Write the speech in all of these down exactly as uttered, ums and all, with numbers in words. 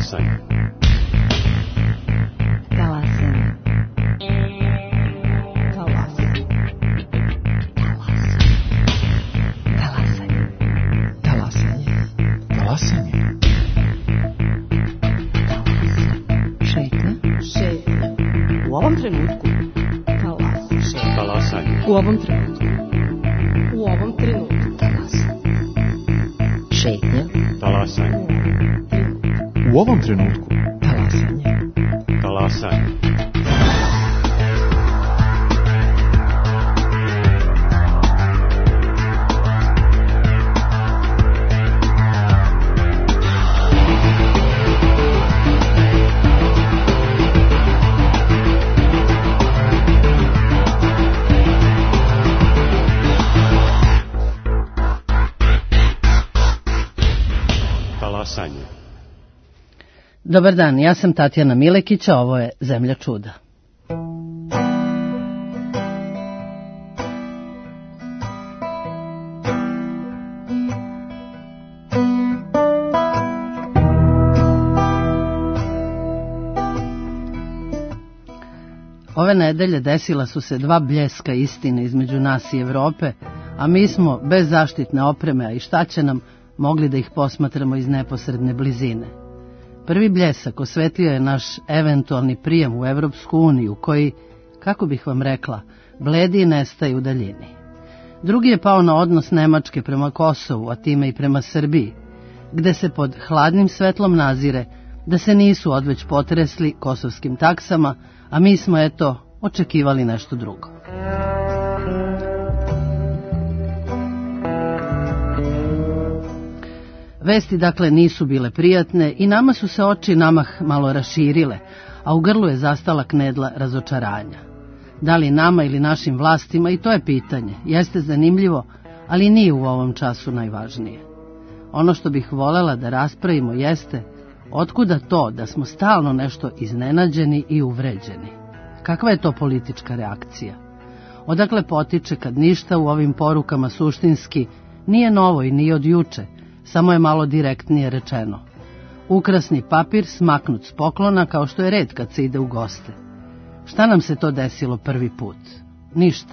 Talasanje. Talasanje. Talasanje. Talasanje. Talasanje. Šetnja. Šetnja. U ovom trenutku. Talasanje. Talasanje. U ovom trenutku. U ovom trenutku. Talasanje. Šetnja. Talasanje. U ovom trenutku. Talasanje. Talasanje. Talasanje. Dobar dan, ja sam Tatjana Milekić, a ovo je Zemlja čuda. Ove nedelje desila su se dva bljeska istine između nas i Evrope, a mi smo bez zaštitne opreme, a i šta će nam, mogli da ih posmatramo iz neposredne blizine. Prvi bljesak osvetlio je naš eventualni prijem u Evropsku uniju, koji, kako bih vam rekla, bledi i nestaje u daljini. Drugi je pao na odnos Nemačke prema Kosovu, a time i prema Srbiji, gde se pod hladnim svetlom nazire da se nisu odveć potresli kosovskim taksama, a mi smo, eto, očekivali nešto drugo. Vesti, dakle, nisu bile prijatne i nama su se oči namah malo raširile, a u grlu je zastala knedla razočaranja. Da li nama ili našim vlastima, i to je pitanje, jeste zanimljivo, ali nije u ovom času najvažnije. Ono što bih volela da raspravimo jeste otkuda to da smo stalno nešto iznenađeni i uvređeni. Kakva je to politička reakcija? Odakle potiče kad ništa u ovim porukama suštinski nije novo i nije od juče, samo je malo direktnije rečeno. Ukrasni papir smaknut s poklona kao što je red kad se ide u goste. Šta nam se to desilo prvi put? Ništa.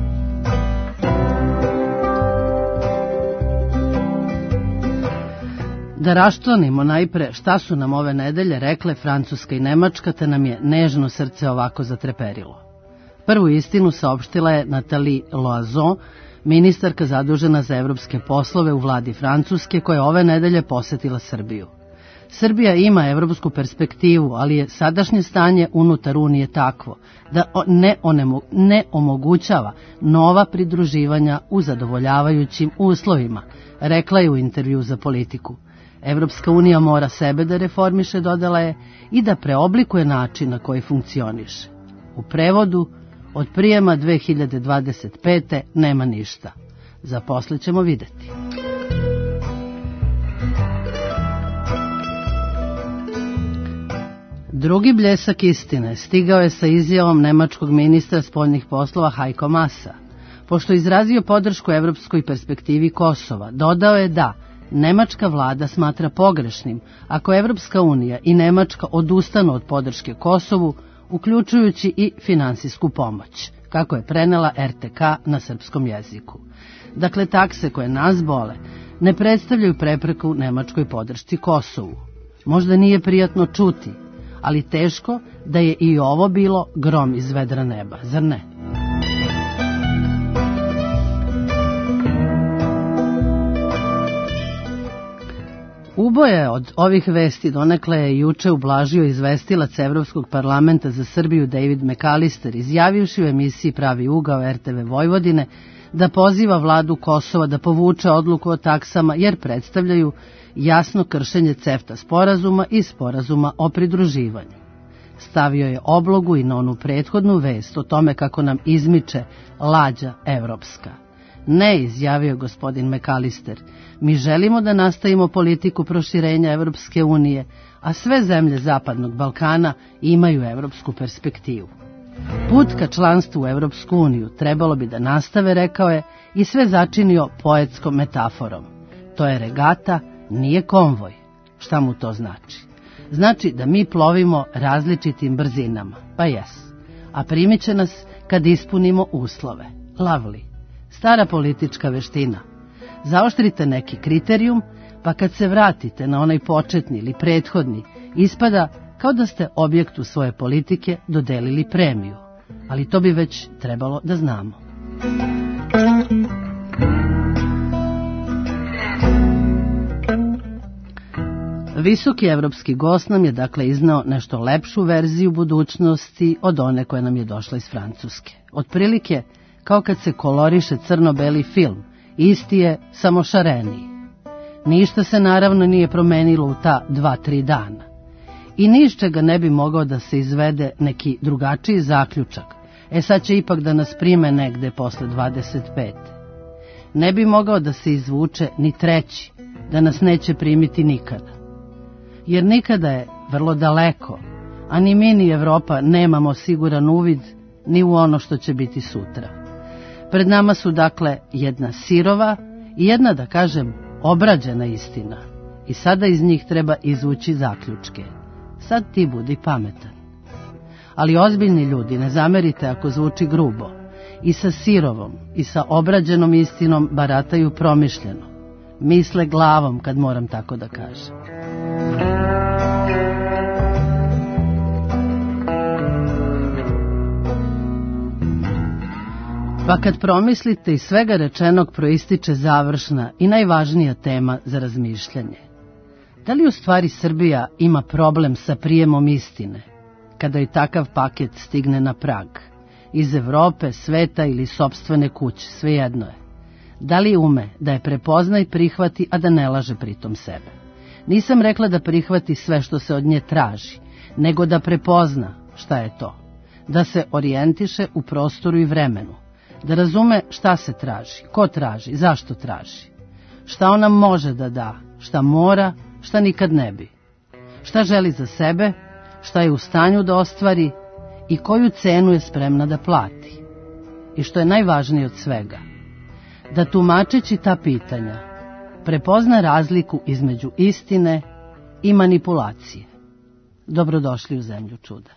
Da raščlanimo najpre šta su nam ove nedelje rekle Francuska i Nemačka, te nam je nežno srce ovako zatreperilo. Prvu istinu saopštila je Nathalie Loiseau, ministarka zadužena za evropske poslove u vladi Francuske, koja je ove nedelje posetila Srbiju. Srbija ima evropsku perspektivu, ali je sadašnje stanje unutar Unije takvo da ne, onemo, ne omogućava nova pridruživanja u zadovoljavajućim uslovima, rekla je u intervju za Politiku. Evropska unija mora sebe da reformiše, dodala je, i da preoblikuje način na koji funkcioniše. U prevodu, od prijema dve hiljade dvadeset pete. nema ništa. Za posle ćemo videti. Drugi bljesak istine stigao je sa izjavom nemačkog ministra spoljnih poslova Heiko Maasa. Pošto je izrazio podršku evropskoj perspektivi Kosova, dodao je da nemačka vlada smatra pogrešnim ako Evropska unija i Nemačka odustanu od podrške Kosovu, uključujući i finansijsku pomoć, kako je prenela er te ka na srpskom jeziku. Dakle, takse koje nas bole ne predstavljaju prepreku nemačkoj podršci Kosovu. Možda nije prijatno čuti, ali teško da je i ovo bilo grom iz vedra neba, zar ne? Uboje od ovih vesti donekle je juče ublažio izvestilac Evropskog parlamenta za Srbiju David McAllister, izjavivši u emisiji Pravi ugao er te ve Vojvodine da poziva vladu Kosova da povuče odluku o taksama jer predstavljaju jasno kršenje CEFTA sporazuma i sporazuma o pridruživanju. Stavio je oblogu i na onu prethodnu vest o tome kako nam izmiče lađa evropska. Ne, izjavio gospodin McAllister, mi želimo da nastavimo politiku proširenja Evropske unije, a sve zemlje Zapadnog Balkana imaju evropsku perspektivu. Put ka članstvu u Evropsku uniju trebalo bi da nastave, rekao je, i sve začinio poetskom metaforom. To je regata, nije konvoj. Šta mu to znači? Znači da mi plovimo različitim brzinama, pa jes. A primit će nas kad ispunimo uslove. Lovely. Stara politička veština. Zaoštrite neki kriterijum, pa kad se vratite na onaj početni ili prethodni, ispada kao da ste objektu svoje politike dodelili premiju. Ali to bi već trebalo da znamo. Visoki evropski gost nam je dakle iznao nešto lepšu verziju budućnosti od one koja nam je došla iz Francuske. Otprilike kao kad se koloriše crno-beli film, isti je, samo šareniji. Ništa se naravno nije promenilo u ta dva, tri dana. I ni iz čega ne bi mogao da se izvede neki drugačiji zaključak. E sad će ipak da nas prime negde posle dvadeset pete. Ne bi mogao da se izvuče ni treći, da nas neće primiti nikada. Jer nikada je vrlo daleko, a ni mi ni Evropa nemamo siguran uvid ni u ono što će biti sutra. Pred nama su dakle jedna sirova i jedna, da kažem, obrađena istina. I sada iz njih treba izvući zaključke. Sad ti budi pametan. Ali ozbiljni ljudi, ne zamerite ako zvuči grubo, i sa sirovom i sa obrađenom istinom barataju promišljeno. Misle glavom, kad moram tako da kažem. Pa kad promislite, iz svega rečenog proističe završna i najvažnija tema za razmišljanje. Da li u stvari Srbija ima problem sa prijemom istine, kada i takav paket stigne na prag? Iz Evrope, sveta ili sopstvene kuće, svejedno je. Da li ume da je prepozna i prihvati, a da ne laže pritom sebe? Nisam rekla da prihvati sve što se od nje traži, nego da prepozna šta je to. Da se orijentiše u prostoru i vremenu. Da razume šta se traži, ko traži, zašto traži. Šta ona može da da, šta mora, šta nikad ne bi. Šta želi za sebe, šta je u stanju da ostvari i koju cenu je spremna da plati. I što je najvažnije od svega, da tumačeći ta pitanja prepozna razliku između istine i manipulacije. Dobrodošli u zemlju čuda.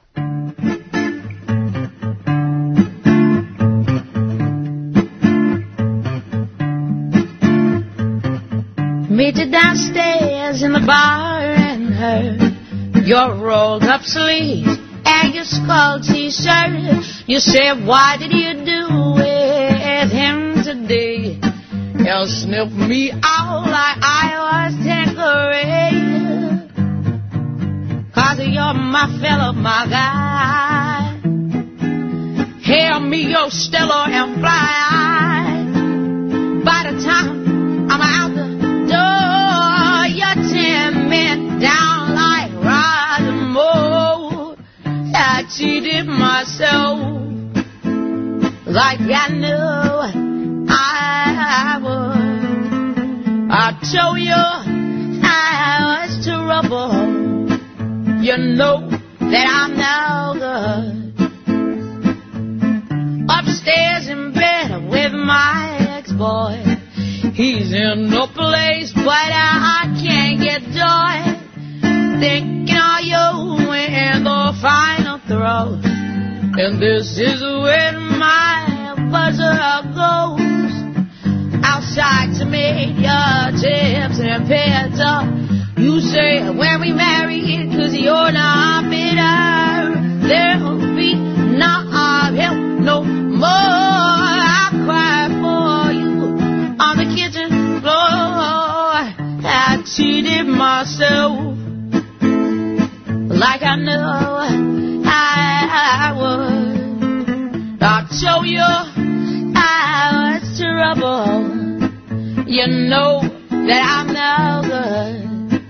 Meet you downstairs in the bar and her your rolled up sleeves and your skull t-shirt. You said, why did you do with him today? He'll sniff me out like I was Tanqueray. Cause you're my fella, my guy. Hand me your Stella and fly. By the time I'm out the door, you're ten men down like Roger Moore. I cheated myself like I knew I would. I told you I was trouble. You know that I'm no good. Upstairs in bed with my ex-boy. He's in no place, but I can't get joy. Thinking of you in the final throw. And this is when my buzzer goes outside to make your tips and pairs up. You say when we marry, cause you're not bitter, there'll be no help no more. I cry for you on the kitchen floor. I cheated myself like I knew I would. I told you I was trouble. You know that I'm no good.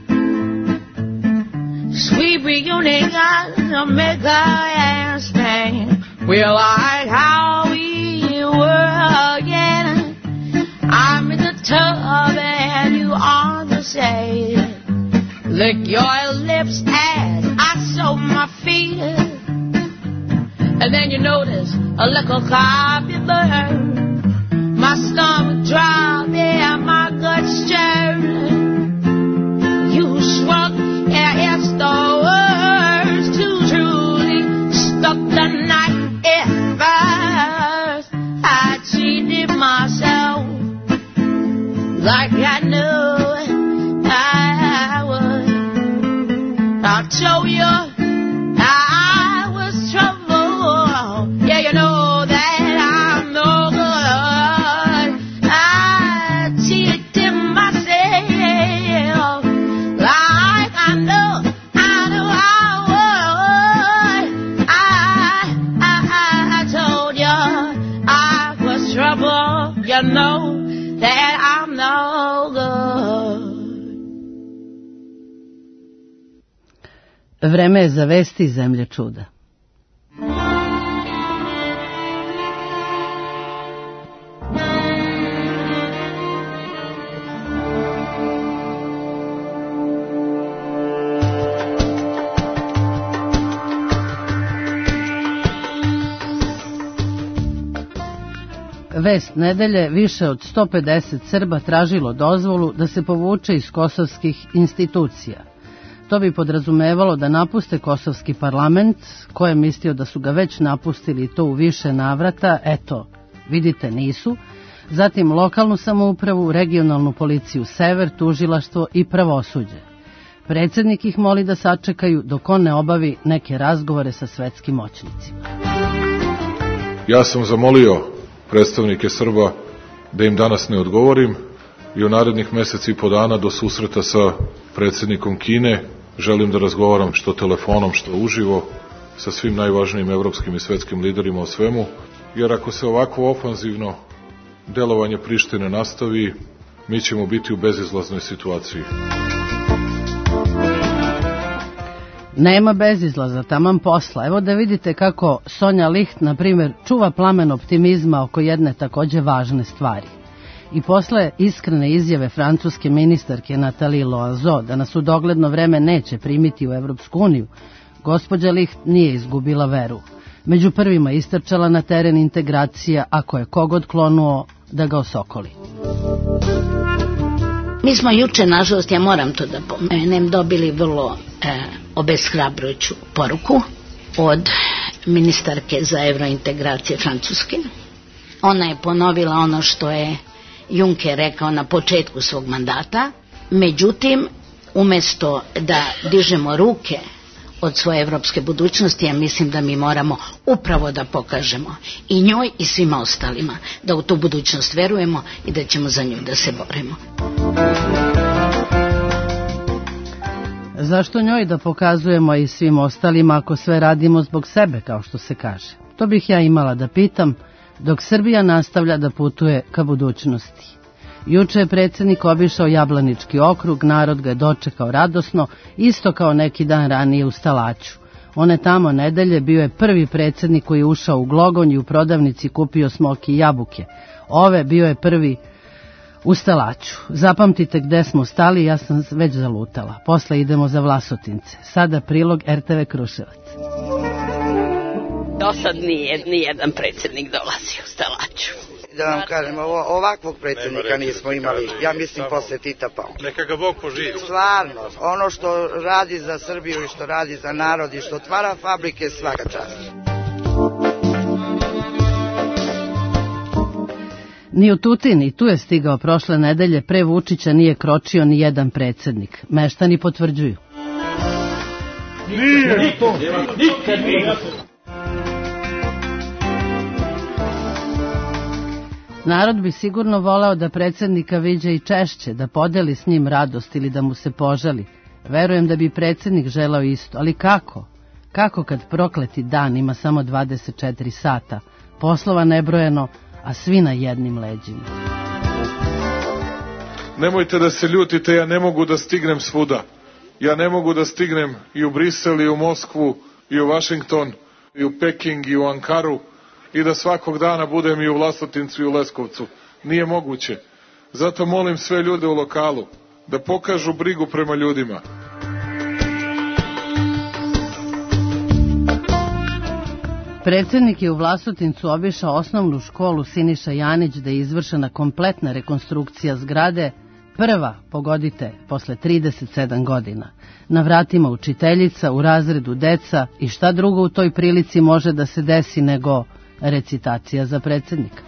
Sweet reunion to make her Spain. We like how we were again. I'm in the tub and you on the shade. Lick your lips as I soak my feet. And then you notice a little coffee burn. My stomach drop, yeah, my gut stirred. You shrunk, yeah, it's the that I'm no good. Vreme je za vesti iz zemlje čuda. Vest nedelje, više od sto pedeset Srba tražilo dozvolu da se povuče iz kosovskih institucija. To bi podrazumevalo da napuste kosovski parlament, ko je mislio da su ga već napustili to u više navrata, eto, vidite nisu, zatim lokalnu samoupravu, regionalnu policiju Sever, tužilaštvo i pravosuđe. Predsjednik ih moli da sačekaju dok on ne obavi neke razgovore sa svetskim moćnicima. Ja sam zamolio predstavnike Srba da im danas ne odgovorim i u narednih meseci i po dana do susreta sa predsjednikom Kine želim da razgovaram što telefonom, što uživo sa svim najvažnijim evropskim i svetskim liderima o svemu, jer ako se ovako ofanzivno delovanje Prištine nastavi, mi ćemo biti u bezizlaznoj situaciji. Nema bezizlaza, taman posla. Evo da vidite kako Sonja Licht, na primjer, čuva plamen optimizma oko jedne takođe važne stvari. I posle iskrene izjave francuske ministarke Nathalie Loiseau da nas u dogledno vreme neće primiti u Evropsku uniju, gospođa Licht nije izgubila veru. Među prvima istrčala na teren integracija, ako je kogod klonuo da ga osokoli. Mi smo juče, nažalost, ja moram to da pomenem, dobili vrlo e, obeshrabrujuću poruku od ministarke za evrointegracije Francuske. Ona je ponovila ono što je Juncker rekao na početku svog mandata, međutim, umesto da dižemo ruke od svoje evropske budućnosti, ja mislim da mi moramo upravo da pokažemo i njoj i svima ostalima da u tu budućnost verujemo i da ćemo za nju da se borimo. Zašto njoj da pokazujemo i svim ostalima ako sve radimo zbog sebe, kao što se kaže? To bih ja imala da pitam, dok Srbija nastavlja da putuje ka budućnosti. Juče je predsjednik obišao Jablanički okrug, narod ga je dočekao radosno, isto kao neki dan ranije u Stalaću. One tamo nedelje bio je prvi predsjednik koji je ušao u Glogonj i u prodavnici kupio smoki i jabuke. Ove bio je prvi u Stalaću. Zapamtite gde smo stali, ja sam već zalutala. Posle idemo za Vlasotince. Sada prilog R T V Kruševac. Do sad nije nijedan predsjednik dolazi u Stalaću. Da vam kažem, ovo, ovakvog predsjednika nismo imali, ja mislim posle Tita Pavla. Neka ga Bog poživi. Stvarno, ono što radi za Srbiju i što radi za narod i što otvara fabrike, svaka čast. Ni u Tutini, tu je stigao prošle nedelje, pre Vučića nije kročio ni jedan predsjednik. Meštani potvrđuju. Nije to, nikad nije. Narod bi sigurno voleo da predsjednika viđa i češće, da podeli s njim radost ili da mu se požali. Verujem da bi predsjednik želao isto, ali kako? Kako kad prokleti dan ima samo dvadeset četiri sata, poslova nebrojeno, a svi na jednim leđima? Nemojte da se ljutite, ja ne mogu da stignem svuda. Ja ne mogu da stignem i u Brisel, i u Moskvu, i u Vašington, i u Peking, i u Ankaru, i da svakog dana budem i u Vlasotincu i u Leskovcu. Nije moguće. Zato molim sve ljude u lokalu da pokažu brigu prema ljudima. Predsjednik je u Vlasotincu obišao osnovnu školu Siniša Janić da je izvršena kompletna rekonstrukcija zgrade, prva, pogodite, posle trideset sedam godina. Na vratima učiteljica, u razredu deca i šta drugo u toj prilici može da se desi nego recitacija za predsjednika.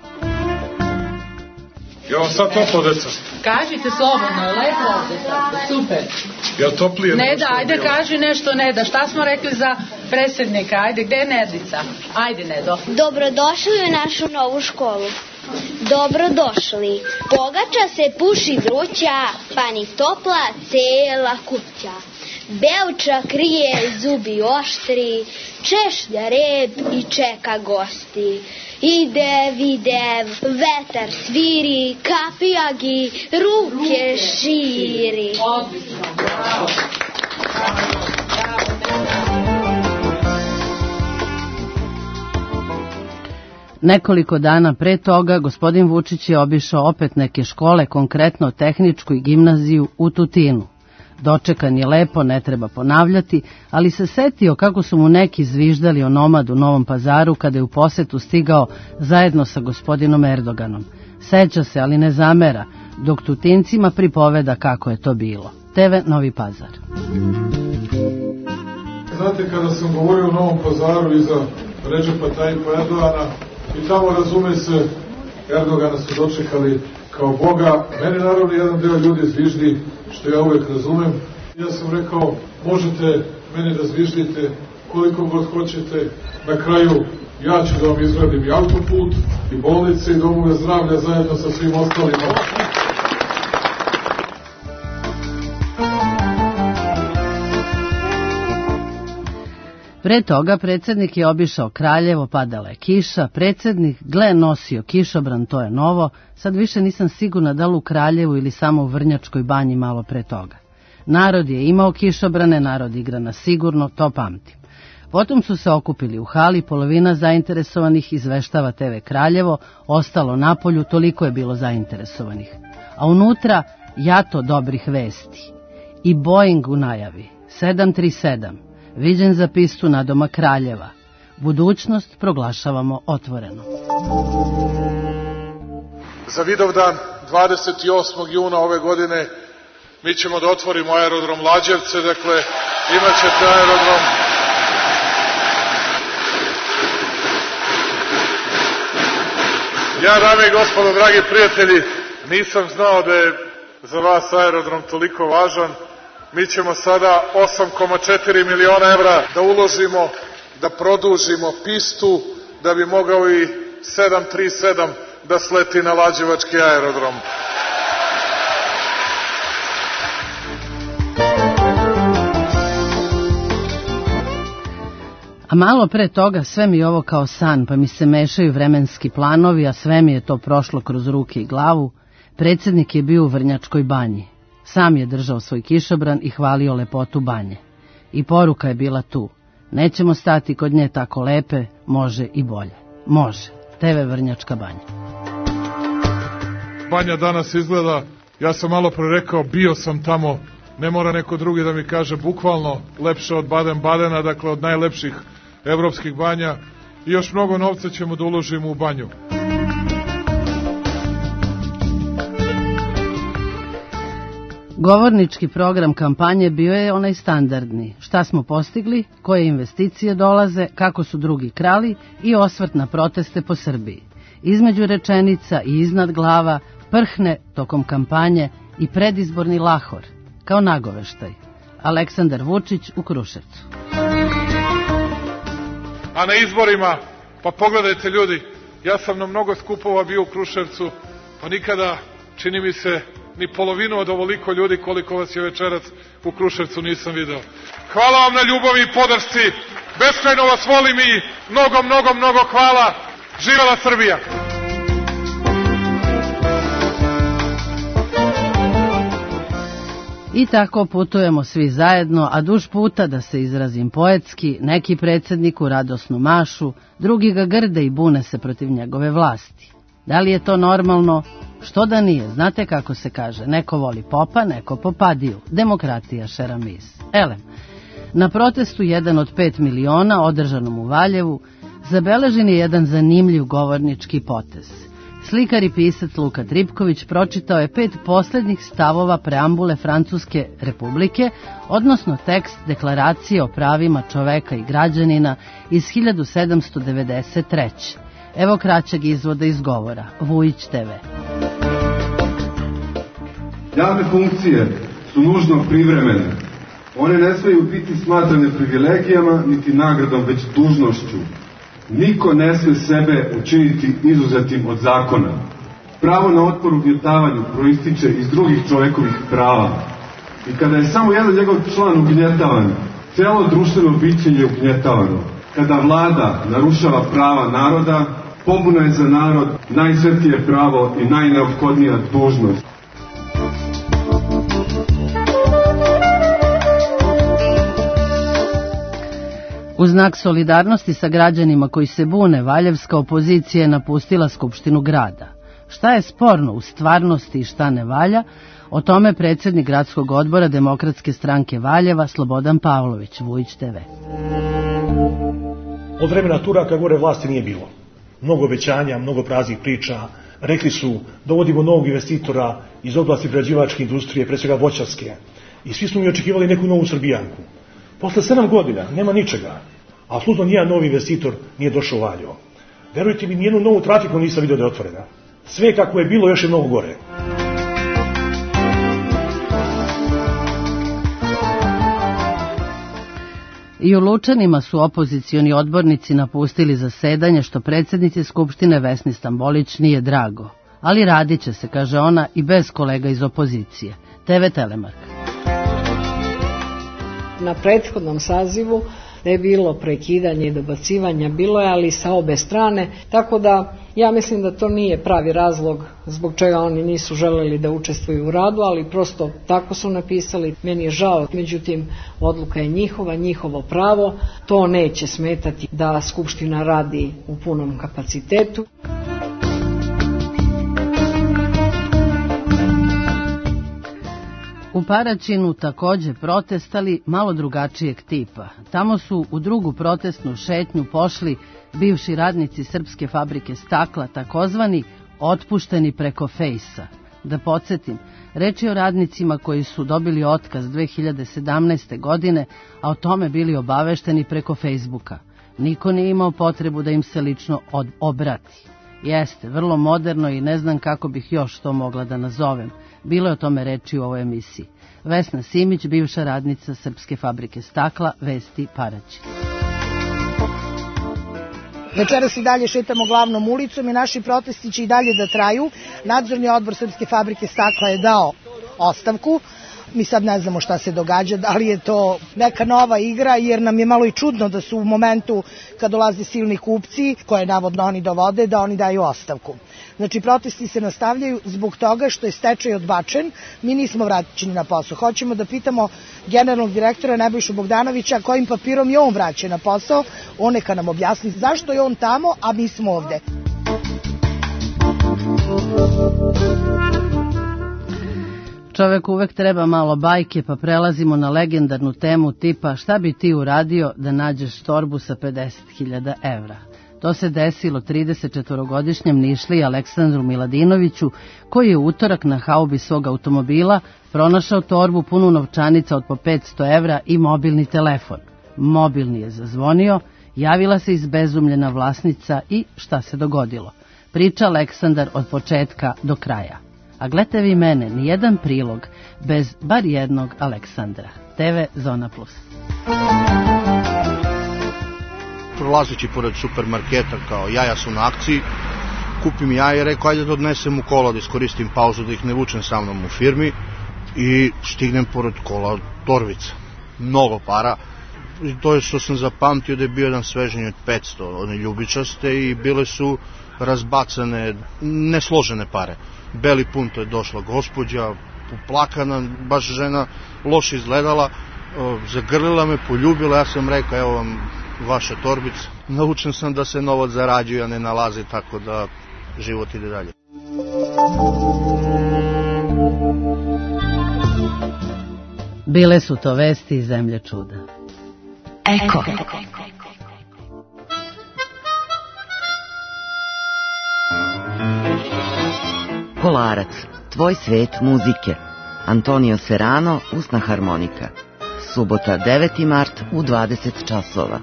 Ja vam sad toplo, deca. Kažite slobodno, lepo ovdje sad, super. Ja toplije... Ne da, ajde kaži nešto, Neda, šta smo rekli za predsjednika, ajde, gde je Nedica? Ajde, Nedo. Dobrodošli u našu novu školu. Dobrodošli. Pogača se puši vruća, pa ni topla cela kuća. Beuča krije zubi oštri, češlja rep i čeka gosti. Ide, videv, vetar sviri, kapijagi, ruke širi. Nekoliko dana pre toga gospodin Vučić je obišao opet neke škole, konkretno tehničku i gimnaziju u Tutinu. Dočekan je lepo, ne treba ponavljati, ali se setio kako su mu neki zviždali o nomadu u Novom Pazaru kada je u posetu stigao zajedno sa gospodinom Erdoganom. Seća se, ali ne zamera, dok Tutincima pripoveda kako je to bilo. te ve Novi Pazar. Znate, kada sam govorio o Novom Pazaru iza Redžepa Tajipa Erdogana, i tamo, razume se, Erdogana su dočekali kao Boga. Meni naravno jedan deo ljudi zviždi, što ja uvek razumem. Ja sam rekao, možete meni da zviždite koliko god hoćete. Na kraju ja ću da vam izgradim i autoput, i bolnice, i domove zdravlja zajedno sa svim ostalima. Pre toga predsjednik je obišao Kraljevo, padala je kiša, predsjednik gle nosio kišobran, to je novo, sad više nisam sigurna da li u Kraljevu ili samo u Vrnjačkoj banji malo pre toga. Narod je imao kišobrane, narod igra na sigurno, to pamtim. Potom su se okupili u hali, polovina zainteresovanih izveštava te ve Kraljevo, ostalo napolju, toliko je bilo zainteresovanih. A unutra jato dobrih vesti. I Boeing u najavi, sedam tri sedam. Viđen za pistu na doma Kraljeva. Budućnost proglašavamo otvoreno. Za Vidovdan, dvadeset osmog juna ove godine, mi ćemo da otvorimo aerodrom Lađevce, dakle, imat ćete aerodrom. Ja, dame i gospodo, dragi prijatelji, nisam znao da je za vas aerodrom toliko važan. Mi ćemo sada osam zarez četiri miliona evra da uložimo, da produžimo pistu, da bi mogao i sedam tri sedam da sleti na Lađevački aerodrom. A malo pre toga sve mi je ovo kao san, pa mi se mešaju vremenski planovi, a sve mi je to prošlo kroz ruke i glavu. Predsjednik je bio u Vrnjačkoj banji. Sam je držao svoj kišobran i hvalio lepotu banje. I poruka je bila tu. Nećemo stati kod nje tako lepe, može i bolje. Može. te ve Vrnjačka banja. Banja danas izgleda, ja sam malo pre rekao, bio sam tamo, ne mora neko drugi da mi kaže, bukvalno lepše od Baden-Badena, dakle od najlepših evropskih banja. I još mnogo novca ćemo da uložimo u banju. Govornički program kampanje bio je onaj standardni. Šta smo postigli, koje investicije dolaze, kako su drugi krali i osvrt na proteste po Srbiji. Između rečenica i iznad glava prhne tokom kampanje i predizborni lahor, kao nagoveštaj. Aleksandar Vučić u Kruševcu. A na izborima, pa pogledajte ljudi, ja sam na mnogo skupova bio u Kruševcu, pa nikada, čini mi se, ni polovinu od ovoliko ljudi koliko vas je večerac u Kruševcu nisam video. Hvala vam na ljubavi i podršci, beskrajno vas volim i mnogo, mnogo, mnogo hvala. Živela Srbija! I tako putujemo svi zajedno, a duž puta, da se izrazim poetski, neki predsjedniku radosnu mašu, drugi ga grde i bune se protiv njegove vlasti. Da li je to normalno? Što da nije? Znate kako se kaže, neko voli popa, neko popadiju. Demokratija, šeramis. Elem, na protestu jedan od pet miliona, održanom u Valjevu, zabeležen je jedan zanimljiv govornički potez. Slikar i pisac Luka Tripković pročitao je pet posljednjih stavova preambule Francuske republike, odnosno tekst deklaracije o pravima čoveka i građanina iz hiljadu sedamsto devedeset treće. Evo kraćeg izvoda iz govora. Vujić te ve. Javne funkcije su nužno privremene. One ne smeju biti smatrane privilegijama niti nagradom, već dužnošću. Niko ne sme sebe učiniti izuzetim od zakona. Pravo na otpor u ugljetavanju proističe iz drugih čovekovih prava. I kada je samo jedan njegov član ugnjetavan, celo društveno biće je ugnjetavano. Kada vlada narušava prava naroda, pobuna je za narod najsvetije pravo i najneophodnija dužnost. U znak solidarnosti sa građanima koji se bune, valjevska opozicija je napustila Skupštinu grada. Šta je sporno u stvarnosti i šta ne valja, o tome predsjednik gradskog odbora Demokratske stranke Valjeva Slobodan Pavlović, Vujić te ve. Od vremena Turaka gore vlasti nije bilo. Mnogo obećanja, mnogo praznih priča. Rekli su, dovodimo novog investitora iz oblasti prerađivačke industrije, pre svega voćarske. I svi smo mi očekivali neku novu Srbijanku. Posle sedam godina nema ničega, a apsolutno nijedan novi investitor nije došao u Valjevo. Verujte mi, nijednu novu trafiku nisam vidio da je otvorena. Sve kako je bilo, još je mnogo gore. I u Lučanima su opozicioni odbornici napustili zasedanje, što predsjednici Skupštine Vesni Stambolić nije drago. Ali radit će se, kaže ona, i bez kolega iz opozicije. te ve Telemark. Na prethodnom sazivu je bilo prekidanje i dobacivanja, bilo je, ali sa obe strane, tako da ja mislim da to nije pravi razlog zbog čega oni nisu želeli da učestvuju u radu, ali prosto tako su napisali. Meni je žao, međutim odluka je njihova, njihovo pravo, to neće smetati da Skupština radi u punom kapacitetu. U Paraćinu također protestali malo drugačijeg tipa. Tamo su u drugu protestnu šetnju pošli bivši radnici Srpske fabrike stakla, takozvani otpušteni preko fejsa. Da podsjetim, reč je o radnicima koji su dobili otkaz dve hiljade sedamnaeste. godine, a o tome bili obavešteni preko Facebooka. Niko nije imao potrebu da im se lično od, obrati. Jeste, vrlo moderno i ne znam kako bih još to mogla da nazovem. Bilo je o tome reči u ovoj emisiji. Vesna Simić, bivša radnica Srpske fabrike stakla, vesti Paraćin. Večeras i dalje šetamo glavnom ulicom i naši protesti će i dalje da traju. Nadzorni odbor Srpske fabrike stakla je dao ostavku. Mi sad ne znamo šta se događa, da li je to neka nova igra, jer nam je malo i čudno da su u momentu kad dolaze silni kupci, koje navodno oni dovode, da oni daju ostavku. Znači, protesti se nastavljaju zbog toga što je stečaj odbačen, mi nismo vraćeni na posao. Hoćemo da pitamo generalnog direktora Nebojšu Bogdanovića kojim papirom je on vraćen na posao, on neka nam objasni zašto je on tamo, a mi smo ovde. Čovek uvek treba malo bajke, pa prelazimo na legendarnu temu tipa šta bi ti uradio da nađeš torbu sa pedeset hiljada evra. To se desilo tridesetčetvorogodišnjem Nišliji Aleksandru Miladinoviću, koji je utorak na haubi svog automobila pronašao torbu punu novčanica od po petsto evra i mobilni telefon. Mobilni je zazvonio, javila se izbezumljena vlasnica i šta se dogodilo? Priča Aleksandar od početka do kraja. A gledajte vi mene, nijedan prilog bez bar jednog Aleksandra. te ve Zona Plus. Prolazeći pored supermarketa, kao jaja su na akciji, kupim jaja i rekao ajde da odnesem u kola, da iskoristim pauzu, da ih ne vučem sa mnom u firmi, i stignem pored kola torbica. Mnogo para. I to je što sam zapamtio da je bio jedan svežnji od petsto, one ljubičaste, i bile su razbacane, nesložene pare. Beli punto je došla gospođa, uplakana, baš žena loše izgledala, zagrlila me, poljubila, ja sam rekao evo vam vaša torbica. Naučen sam da se novac zarađuje, a ne nalazi, tako da život ide dalje. Bile su to vesti iz zemlje čuda. Eko. Kolarac, tvoj svet muzike. Antonio Serrano, usna harmonika. Subota deveti mart u dvadeset časova.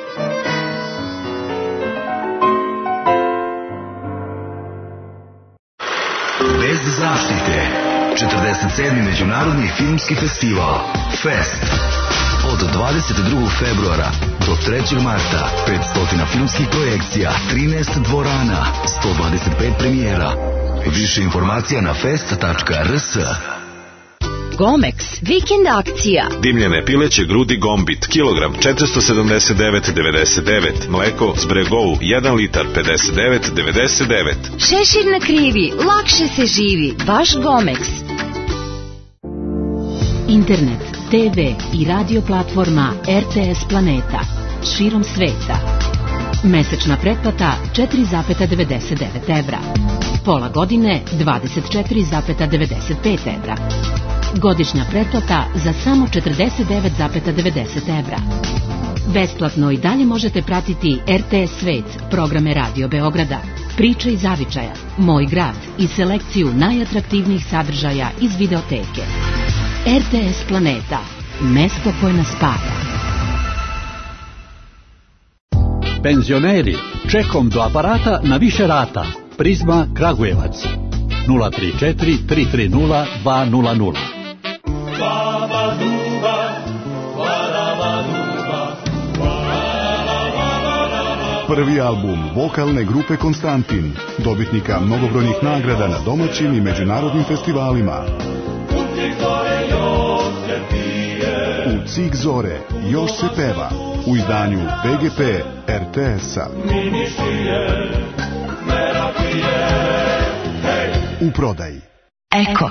Bez zaštite. četrdeset sedmi Međunarodni filmski festival Fest. Od dvadeset drugog februara do trećeg marta petsto filmskih projekcija, trinaest dvorana, sto dvadeset pet premijera. Više informacija na fest tačka r s. Gomex, vikend akcija. Dimljene pileće grudi Gombit, kilogram četiristo sedamdeset devet zarez devedeset devet. Mleko Zbregovu, jedan litar pedeset devet zarez devedeset devet. Šešir na krivi, lakše se živi. Vaš Gomex. Internet, te ve i radio platforma er te es Planeta. Širom sveta. Mesečna pretplata četiri zarez devedeset devet evra. Pola godine dvadeset četiri zarez devedeset pet evra. Godišnja pretplata za samo četrdeset devet zarez devedeset evra. Besplatno i dalje možete pratiti er te es Svet, programe Radio Beograda, Priče iz Zavičaja, Moj grad i selekciju najatraktivnijih sadržaja iz videoteke. er te es Planeta, mesto koje nas spaja. Penzioneri, čekom do aparata na više rata. Prizma Kragujevac. nula tri četiri tri tri nula dva nula nula. Prvi album vokalne grupe Konstantin, dobitnika mnogobrojnih nagrada na domaćim i međunarodnim festivalima. U Cik zore još se peva, u izdanju be ge pe er te es-a. U prodaji. Eko.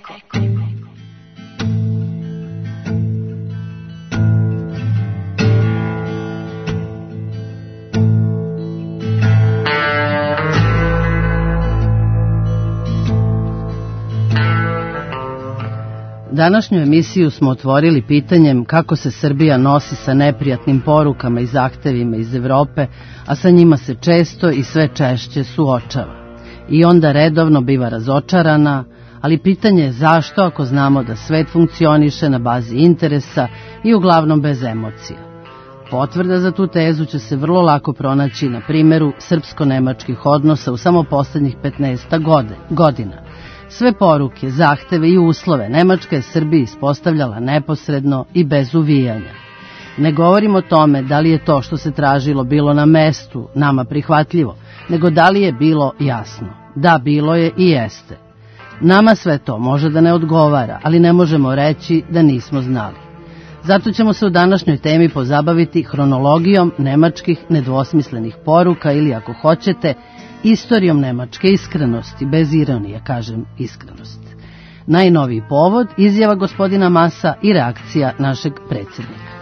Današnju emisiju smo otvorili pitanjem kako se Srbija nosi sa neprijatnim porukama i zahtevima iz Evrope, a sa njima se često i sve češće suočava. I onda redovno biva razočarana, ali pitanje je zašto ako znamo da svet funkcioniše na bazi interesa i uglavnom bez emocija. Potvrda za tu tezu će se vrlo lako pronaći na primjeru srpsko-nemačkih odnosa u samo poslednjih petnaest godina. Sve poruke, zahteve i uslove Nemačka je Srbiji ispostavljala neposredno i bez uvijanja. Ne govorim o tome da li je to što se tražilo bilo na mestu, nama prihvatljivo, nego da li je bilo jasno. Da, bilo je i jeste. Nama sve to može da ne odgovara, ali ne možemo reći da nismo znali. Zato ćemo se u današnjoj temi pozabaviti hronologijom nemačkih nedvosmislenih poruka ili, ako hoćete, istorijom nemačke iskrenosti, bez ironije kažem iskrenost. Najnoviji povod, izjava gospodina Masa i reakcija našeg predsjednika.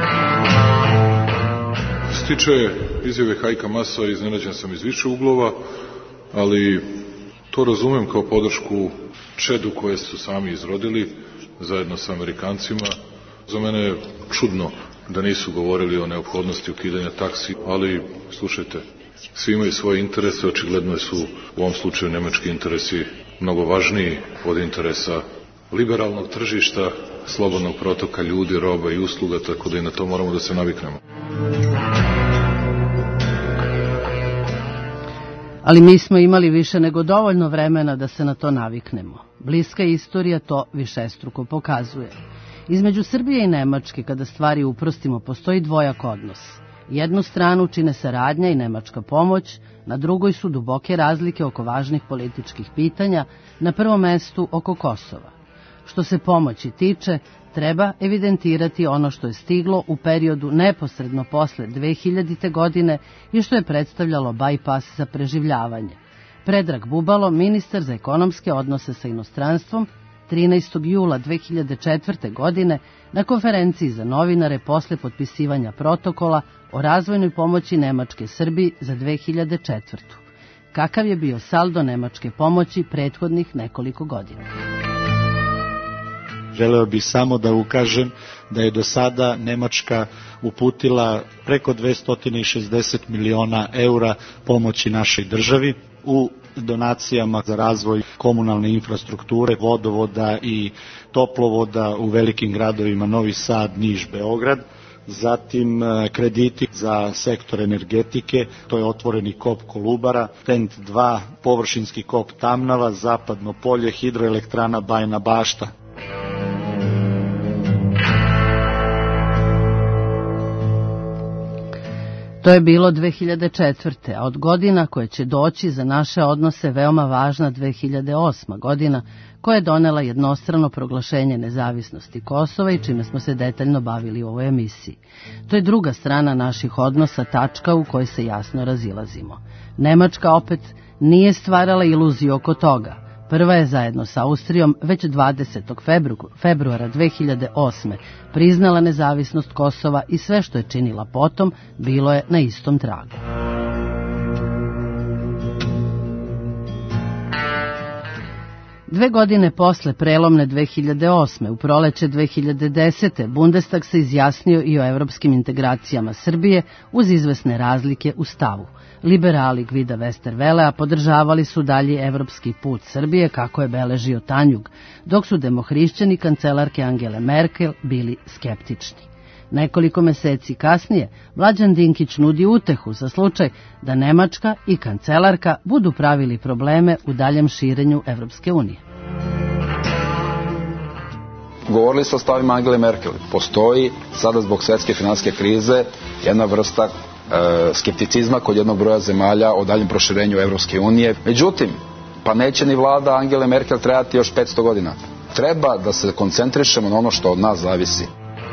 Što se tiče izjave Hajka Masa, iznenađen sam iz više uglova, ali to razumem kao podršku čedu koje su sami izrodili zajedno sa Amerikancima. Za mene je čudno da nisu govorili o neophodnosti ukidanja taksi, ali slušajte, svi imaju svoje interese, očigledno su u ovom slučaju nemački interesi mnogo važniji od interesa liberalnog tržišta, slobodnog protoka ljudi, roba i usluga, tako da i na to moramo da se naviknemo. Ali mi smo imali više nego dovoljno vremena da se na to naviknemo. Bliska istorija to višestruko pokazuje. Između Srbije i Nemačke, kada stvari uprostimo, postoji dvojak odnos. Jednu stranu čine saradnja i nemačka pomoć, na drugoj su duboke razlike oko važnih političkih pitanja, na prvom mestu oko Kosova. Što se pomoći tiče, treba evidentirati ono što je stiglo u periodu neposredno posle dve hiljadite. godine i što je predstavljalo bajpas za preživljavanje. Predrag Bubalo, ministar za ekonomske odnose sa inostranstvom, trinaestog jula dve hiljade četvrte. godine na konferenciji za novinare posle potpisivanja protokola o razvojnoj pomoći Nemačke Srbiji za dve hiljade četvrtu. Kakav je bio saldo nemačke pomoći prethodnih nekoliko godina? Želeo bih samo da ukažem da je do sada Nemačka uputila preko dvesta šezdeset miliona eura pomoći našoj državi u donacijama za razvoj komunalne infrastrukture, vodovoda i toplovoda u velikim gradovima Novi Sad, Niš, Beograd. Zatim krediti za sektor energetike, to je otvoreni kop Kolubara, Tent dva, površinski kop Tamnava, Zapadno polje, hidroelektrana Bajina Bašta. To je bilo dve hiljade četvrte. a od godina koje će doći za naše odnose veoma važna dve hiljade osma godina, koja je donela jednostrano proglašenje nezavisnosti Kosova i čime smo se detaljno bavili u ovoj emisiji. To je druga strana naših odnosa, tačka u kojoj se jasno razilazimo. Nemačka opet nije stvarala iluziju oko toga. Prva je zajedno sa Austrijom već dvadesetog februara dve hiljade osme priznala nezavisnost Kosova i sve što je činila potom bilo je na istom tragu. Dve godine posle prelomne dve hiljade osme u proleće dve hiljade desete Bundestag se izjasnio i o evropskim integracijama Srbije uz izvesne razlike u stavu. Liberali Gvida Westervelea podržavali su dalji evropski put Srbije, kako je beležio Tanjug, dok su demohrišćani kancelarke Angele Merkel bili skeptični. Nekoliko meseci kasnije Mlađan Dinkić nudi utehu za slučaj da Nemačka i kancelarka budu pravili probleme u daljem širenju Evropske unije. Govorili su o stavima Angele Merkel. Postoji sada zbog svetske finansijske krize jedna vrsta e, skepticizma kod jednog broja zemalja o daljem proširenju Evropske unije. Međutim, pa neće ni vlada Angele Merkel trajati još petsto godina. Treba da se koncentrišemo na ono što od nas zavisi.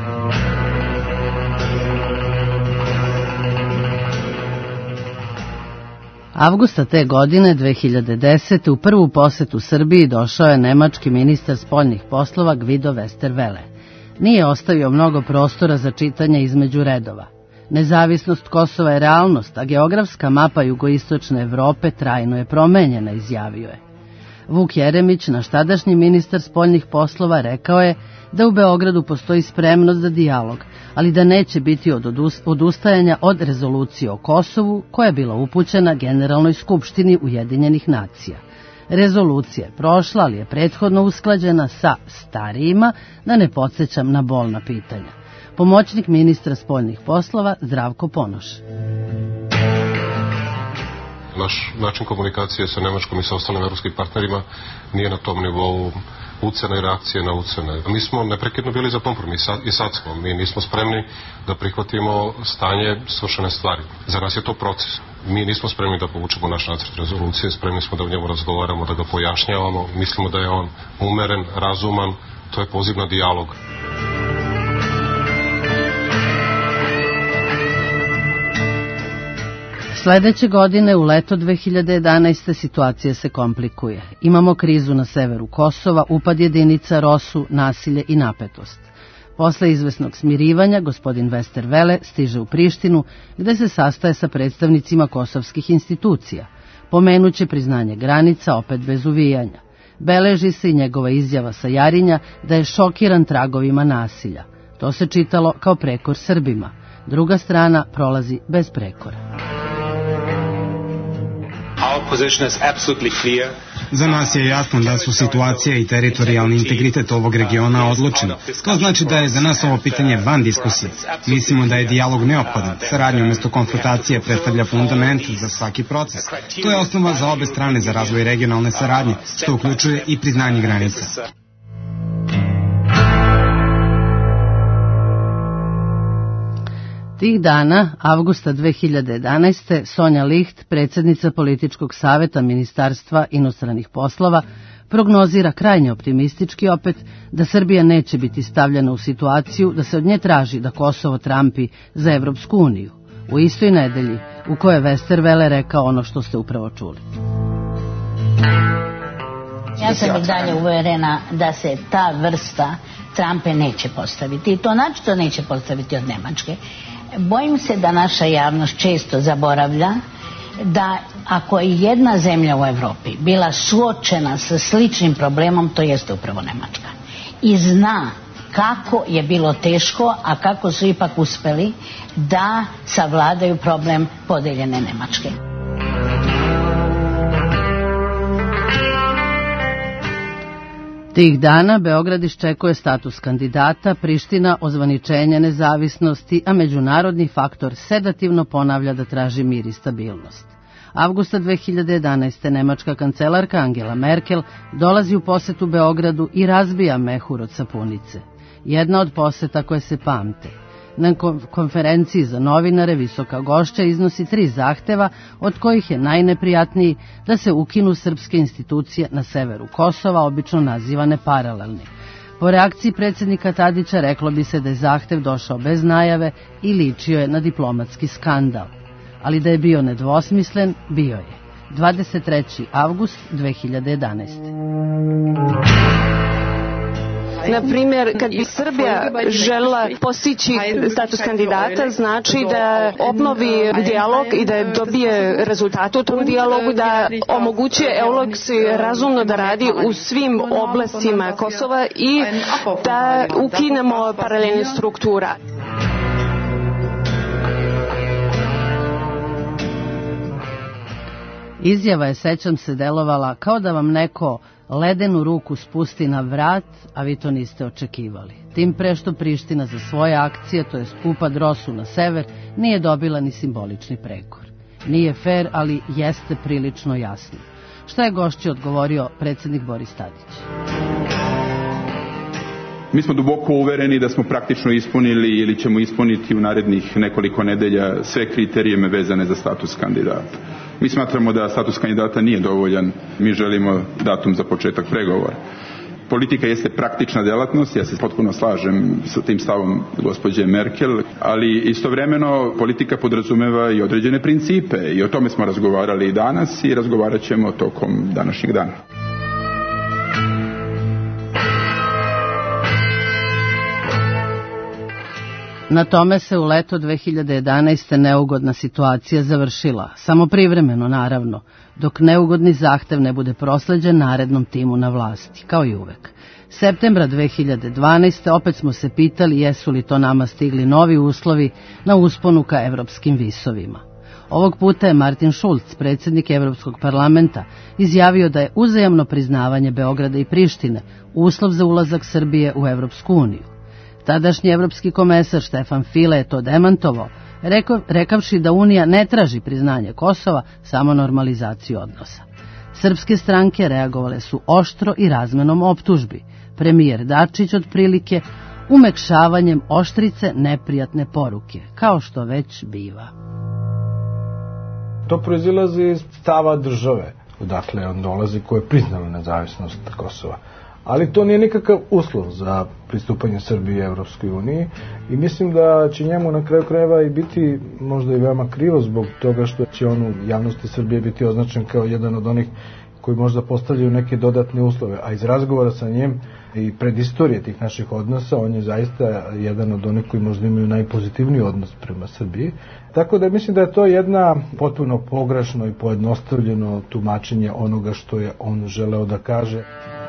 Avgusta te godine, dve hiljade desete. u prvu posetu Srbiji došao je nemački ministar spoljnih poslova Gvido Westerwelle. Nije ostavio mnogo prostora za čitanje između redova. Nezavisnost Kosova je realnost, a geografska mapa jugoistočne Evrope trajno je promenjena, izjavio je. Vuk Jeremić, naš tadašnji ministar spoljnih poslova, rekao je da u Beogradu postoji spremnost za dijalog, ali da neće biti od odustajanja od rezolucije o Kosovu koja je bila upućena Generalnoj skupštini Ujedinjenih nacija. Rezolucija je prošla, ali je prethodno usklađena sa starijima, da ne podsjećam na bolna pitanja. Pomoćnik ministra spoljnih poslova Zdravko Ponoš. Naš način komunikacije sa Nemačkom i sa ostalim evropskim partnerima nije na tom nivou ucena i reakcije na ucene. Mi smo neprekidno bili za kompromis i sad smo. Mi nismo spremni da prihvatimo stanje svršene stvari. Za nas je to proces. Mi nismo spremni da povučemo naš nacrt rezolucije, spremni smo da u njemu razgovaramo, da ga pojašnjavamo. Mislimo da je on umeren, razuman, to je poziv na dijalog. Sledeće godine, u leto dve hiljade jedanaeste. situacija se komplikuje. Imamo krizu na severu Kosova, upad jedinica Rosu, nasilje i napetost. Posle izvesnog smirivanja, gospodin Westerwelle stiže u Prištinu, gde se sastaje sa predstavnicima kosovskih institucija. Pomenuće priznanje granica, opet bez uvijanja. Beleži se i njegova izjava sa Jarinja da je šokiran tragovima nasilja. To se čitalo kao prekor Srbima. Druga strana prolazi bez prekora. Za nas je jasno da su situacija i teritorijalni integritet ovog regiona odlučeni. To znači da je za nas ovo pitanje van diskusije. Mislimo da je dijalog neophodan. Saradnja umjesto konfrontacije predstavlja fundament za svaki proces. To je osnova za obe strane za razvoj regionalne saradnje, što uključuje i priznanje granica. Tih dana, avgusta dve hiljade jedanaeste. Sonja Licht, predsjednica političkog saveta Ministarstva inostranih poslova, prognozira krajnje optimistički opet da Srbija neće biti stavljena u situaciju da se od nje traži da Kosovo trampi za Evropsku uniju. U istoj nedelji u kojoj je Westerwelle rekao ono što ste upravo čuli. Ja sam i dalje uverena da se ta vrsta trampe neće postaviti. I to načito neće postaviti od Nemačke. Bojim se da naša javnost često zaboravlja da ako je jedna zemlja u Evropi bila suočena sa sličnim problemom, to jeste upravo Nemačka. I zna kako je bilo teško, a kako su ipak uspeli da savladaju problem podeljene Nemačke. Tih dana Beograd iščekuje status kandidata, Priština ozvaničenje nezavisnosti, a međunarodni faktor sedativno ponavlja da traži mir i stabilnost. Avgusta dve hiljade jedanaeste. nemačka kancelarka Angela Merkel dolazi u posetu Beogradu i razbija mehur od sapunice. Jedna od poseta koje se pamte. Na konferenciji za novinare visoka gošća iznosi tri zahteva, od kojih je najneprijatniji da se ukinu srpske institucije na severu Kosova, obično nazivane paralelni. Po reakciji predsjednika Tadića reklo bi se da je zahtev došao bez najave i ličio je na diplomatski skandal. Ali da je bio nedvosmislen, bio je. dvadeset treći avgust dve hiljade jedanaeste. Na primjer, kad bi Srbija željela postići status kandidata, znači da obnovi dijalog i da dobije rezultate u tom dijalogu, da omogućuje Euleksi razumno da radi u svim oblastima Kosova i da ukinemo paralelne struktura. Izjava je, sećam se, delovala kao da vam neko ledenu ruku spusti na vrat, a vi to niste očekivali. Tim pre što Priština za svoje akcije, to je upad Rosu na sever, nije dobila ni simbolični prekor. Nije fer, ali jeste prilično jasno. Šta je gošći odgovorio predsjednik Boris Tadić? Mi smo duboko uvereni da smo praktično ispunili ili ćemo ispuniti u narednih nekoliko nedelja sve kriterijume vezane za status kandidata. Mi smatramo da status kandidata nije dovoljan, mi želimo datum za početak pregovora. Politika jeste praktična delatnost, ja se potpuno slažem sa tim stavom gospođe Merkel, ali istovremeno politika podrazumeva i određene principe i o tome smo razgovarali i danas i razgovarat ćemo tokom današnjeg dana. Na tome se u leto dve hiljade jedanaeste. neugodna situacija završila, samo privremeno naravno, dok neugodni zahtev ne bude prosleđen narednom timu na vlasti, kao i uvek. Septembra dve hiljade dvanaeste. opet smo se pitali jesu li to nama stigli novi uslovi na usponu ka evropskim visovima. Ovog puta je Martin Schulz, predsjednik Evropskog parlamenta, izjavio da je uzajamno priznavanje Beograda i Prištine uslov za ulazak Srbije u Evropsku uniju. Tadašnji evropski komesar Štefan File je to demantovao, reko, rekavši da Unija ne traži priznanje Kosova, samo normalizaciju odnosa. Srpske stranke reagovale su oštro i razmenom optužbi. Premijer Dačić otprilike umekšavanjem oštrice neprijatne poruke, kao što već biva. To proizilazi iz stava države, odakle on dolazi, koja je priznala nezavisnost Kosova. Ali to nije nikakav uslov za pristupanje Srbije Evropskoj uniji i mislim da će njemu na kraju krajeva i biti možda i veoma krivo zbog toga što će on u javnosti Srbije biti označen kao jedan od onih koji možda postavljaju neke dodatne uslove, a iz razgovora sa njim i pred istorije tih naših odnosa, on je zaista jedan od onih koji možda imaju najpozitivniji odnos prema Srbiji. Tako da mislim da je to jedna potpuno pogrešno i pojednostavljeno tumačenje onoga što je on želeo da kaže.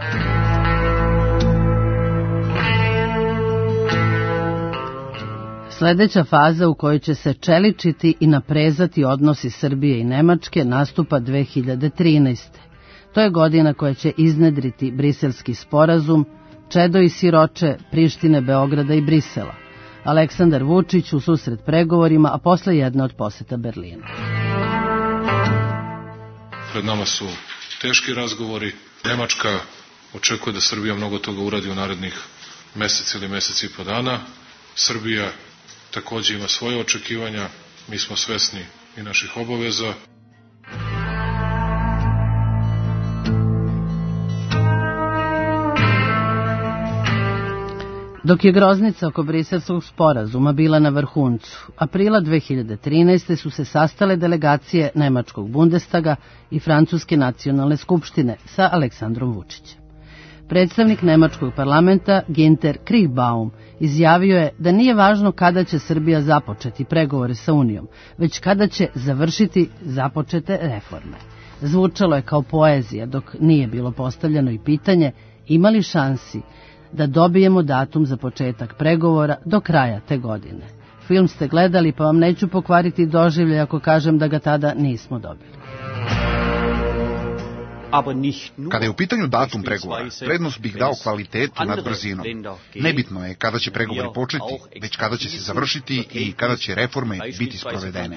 Sljedeća faza u kojoj će se čeličiti i naprezati odnosi Srbije i Nemačke nastupa dve hiljade trinaeste. To je godina koja će iznedriti Briselski sporazum, čedo i siroče Prištine, Beograda i Brisela. Aleksandar Vučić u susret pregovorima, a posle jedna od poseta Berlina. Pred nama su teški razgovori. Nemačka očekuje da Srbija mnogo toga uradi u narednih mesec ili mesec i po dana. Srbija takođe ima svoje očekivanja, mi smo svesni i naših obaveza. Dok je groznica oko Briselskog sporazuma bila na vrhuncu, aprila dve hiljade trinaeste. su se sastale delegacije Nemačkog Bundestaga i Francuske nacionalne skupštine sa Aleksandrom Vučićem. Predstavnik Nemačkog parlamenta Ginter Kriegbaum izjavio je da nije važno kada će Srbija započeti pregovore sa Unijom, već kada će završiti započete reforme. Zvučalo je kao poezija, dok nije bilo postavljeno i pitanje ima li šansi da dobijemo datum za početak pregovora do kraja te godine. Film ste gledali, pa vam neću pokvariti doživljaj ako kažem da ga tada nismo dobili. Kada je u pitanju datum pregovora, prednost bih dao kvalitetu nad brzinom. Nebitno je kada će pregovori početi, već kada će se završiti i kada će reforme biti sprovedene.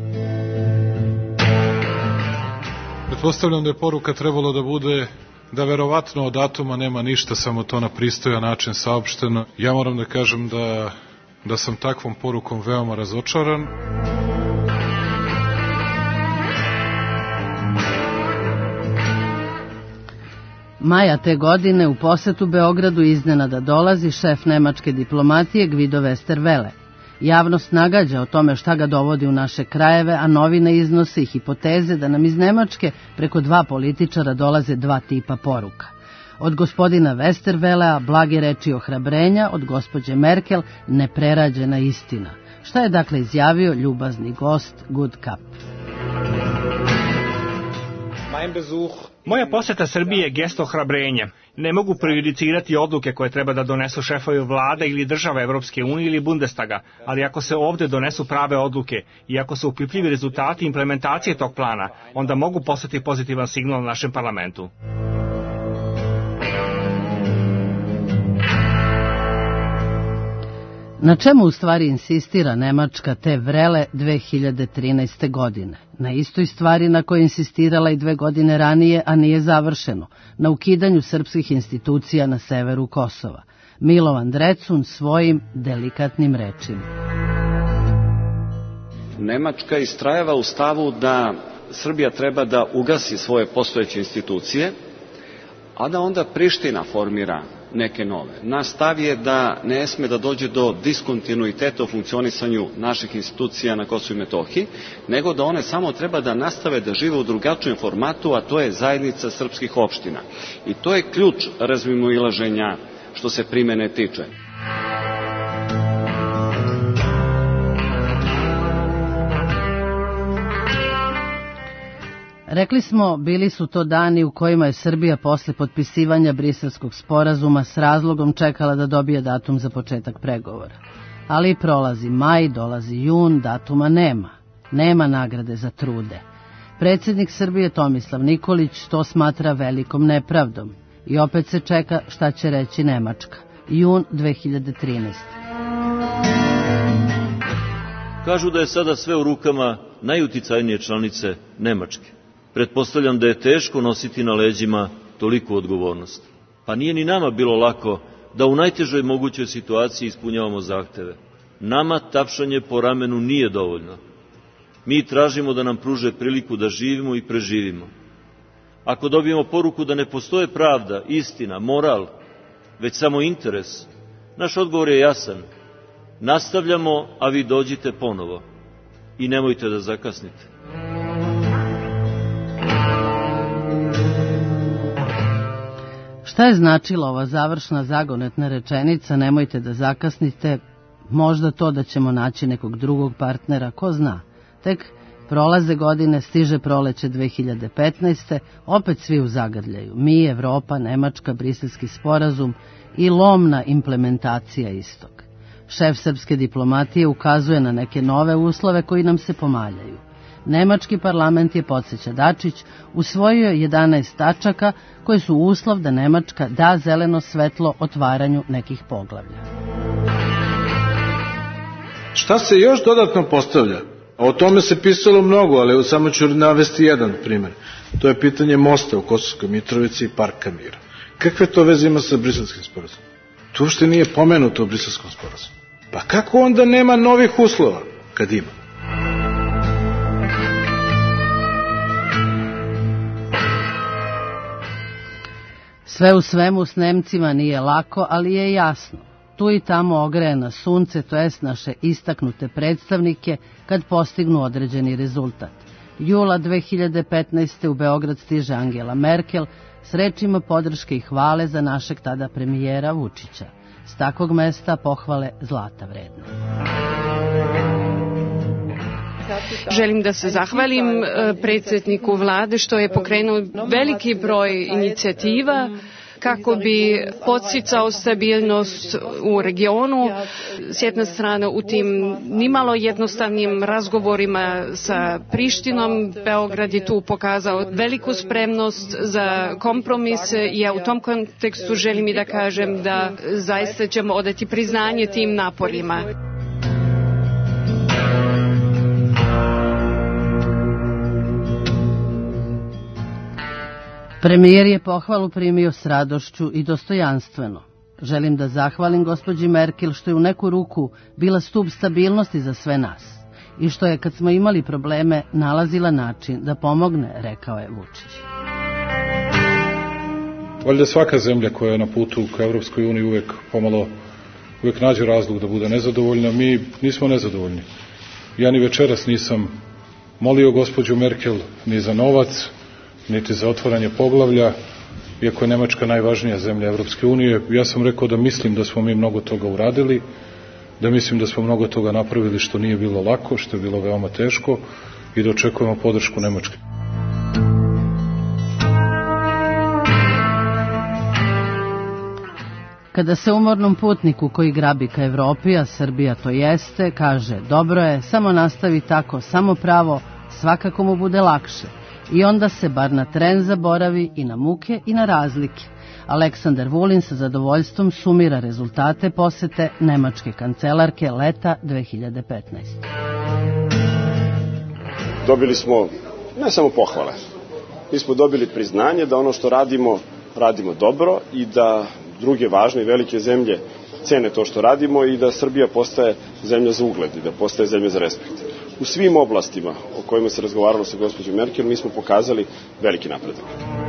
Pretpostavljam da je poruka trebalo da bude da verovatno od datuma nema ništa, samo to na pristojan način saopšteno. Ja moram da kažem da da sam takvom porukom veoma razočaran. Maja te godine u posetu Beogradu iznenada dolazi šef nemačke diplomatije Guido Westerwelle. Javnost nagađa o tome šta ga dovodi u naše krajeve, a novine iznose i hipoteze da nam iz Nemačke preko dva političara dolaze dva tipa poruka. Od gospodina Westerwellea blage reči ohrabrenja, od gospođe Merkel neprerađena istina. Šta je dakle izjavio ljubazni gost Good Cup? Moja poseta Srbije je gest ohrabrenja. Ne mogu prejudicirati odluke koje treba da donesu šefovi vlada ili država Evropske unije ili Bundestaga, ali ako se ovde donesu prave odluke i ako su upipljivi rezultati implementacije tog plana, onda mogu poslati pozitivan signal našem parlamentu. Na čemu u stvari insistira Nemačka te vrele dve hiljade trinaeste. godine? Na istoj stvari na kojoj insistirala i dve godine ranije, a nije završeno, na ukidanju srpskih institucija na severu Kosova. Milovan Drecun svojim delikatnim rečima. Nemačka istrajava u stavu da Srbija treba da ugasi svoje postojeće institucije, a da onda Priština formira neke nove. Naš stav je da ne sme da dođe do diskontinuiteta u funkcionisanju naših institucija na Kosovu i Metohiji, nego da one samo treba da nastave da žive u drugačijem formatu, a to je zajednica srpskih opština. I to je ključ razmimoilaženja što se primene tiče. Rekli smo, bili su to dani u kojima je Srbija posle potpisivanja Briselskog sporazuma s razlogom čekala da dobije datum za početak pregovora. Ali prolazi maj, dolazi jun, datuma nema. Nema nagrade za trude. Predsjednik Srbije Tomislav Nikolić to smatra velikom nepravdom. I opet se čeka šta će reći Nemačka. Jun dve hiljade trinaeste. Kažu da je sada sve u rukama najuticajnije članice Nemačke. Pretpostavljam da je teško nositi na leđima toliku odgovornost. Pa nije ni nama bilo lako da u najtežoj mogućoj situaciji ispunjavamo zahteve. Nama tapšanje po ramenu nije dovoljno. Mi tražimo da nam pruže priliku da živimo i preživimo. Ako dobijemo poruku da ne postoje pravda, istina, moral, već samo interes, naš odgovor je jasan. Nastavljamo, a vi dođite ponovo. I nemojte da zakasnite. Šta je značila ova završna zagonetna rečenica, nemojte da zakasnite, možda to da ćemo naći nekog drugog partnera, ko zna. Tek prolaze godine, stiže proleće dve hiljade petnaeste. opet svi u zagrljaju. Mi, Evropa, Nemačka, Briselski sporazum i lomna implementacija istog. Šef srpske diplomatije ukazuje na neke nove uslove koji nam se pomaljaju. Nemački parlament je, podsjeća Dačić, usvojio jedanaest tačaka koje su uslov da Nemačka da zeleno svetlo otvaranju nekih poglavlja. Šta se još dodatno postavlja? O tome se pisalo mnogo, ali samo ću navesti jedan primjer. To je pitanje mosta u Kosovskoj Mitrovici i Parka Mira. Kakve to veze ima sa Briselskim sporazumom? To uopšte nije pomenuto u Briselskom sporazumu. Pa kako onda nema novih uslova kad ima? Sve u svemu s Nemcima nije lako, ali je jasno. Tu i tamo ogreje na sunce, to jest naše istaknute predstavnike, kad postignu određeni rezultat. Jula dve hiljade petnaeste. u Beograd stiže Angela Merkel s rečima podrške i hvale za našeg tada premijera Vučića. S takvog mesta pohvale zlata vredne. Želim da se zahvalim predsjedniku vlade što je pokrenuo veliki broj inicijativa kako bi podsticao stabilnost u regionu. S jedne strane u tim nimalo jednostavnim razgovorima sa Prištinom, Beograd je tu pokazao veliku spremnost za kompromise i ja u tom kontekstu želim i da kažem da zaista ćemo odati priznanje tim naporima. Premijer je pohvalu primio s radošću i dostojanstveno. Želim da zahvalim gospođi Merkel što je u neku ruku bila stup stabilnosti za sve nas i što je, kad smo imali probleme, nalazila način da pomogne, rekao je Vučić. Valjda svaka zemlja koja je na putu ka Evropskoj uniji uvek pomalo, uvek nađe razlog da bude nezadovoljna. Mi nismo nezadovoljni. Ja ni večeras nisam molio gospođu Merkel ni za novac, niti za otvaranje poglavlja, iako je Nemačka najvažnija zemlja Evropske unije. Ja sam rekao da mislim da smo mi mnogo toga uradili, da mislim da smo mnogo toga napravili što nije bilo lako, što je bilo veoma teško i da očekujemo podršku Nemačke. Kada se umornom putniku koji grabi ka Evropi, a Srbija to jeste, kaže dobro je, samo nastavi tako, samo pravo, svakako mu bude lakše. I onda se bar na tren zaboravi i na muke i na razlike. Aleksandar Vulin sa zadovoljstvom sumira rezultate posete nemačke kancelarke leta dve hiljade petnaeste. Dobili smo ne samo pohvale, mi smo dobili priznanje da ono što radimo, radimo dobro i da druge važne i velike zemlje cene to što radimo i da Srbija postaje zemlja za ugled i da postaje zemlja za respekt. U svim oblastima o kojima se razgovaralo sa gospođom Merkel mi smo pokazali veliki napredak.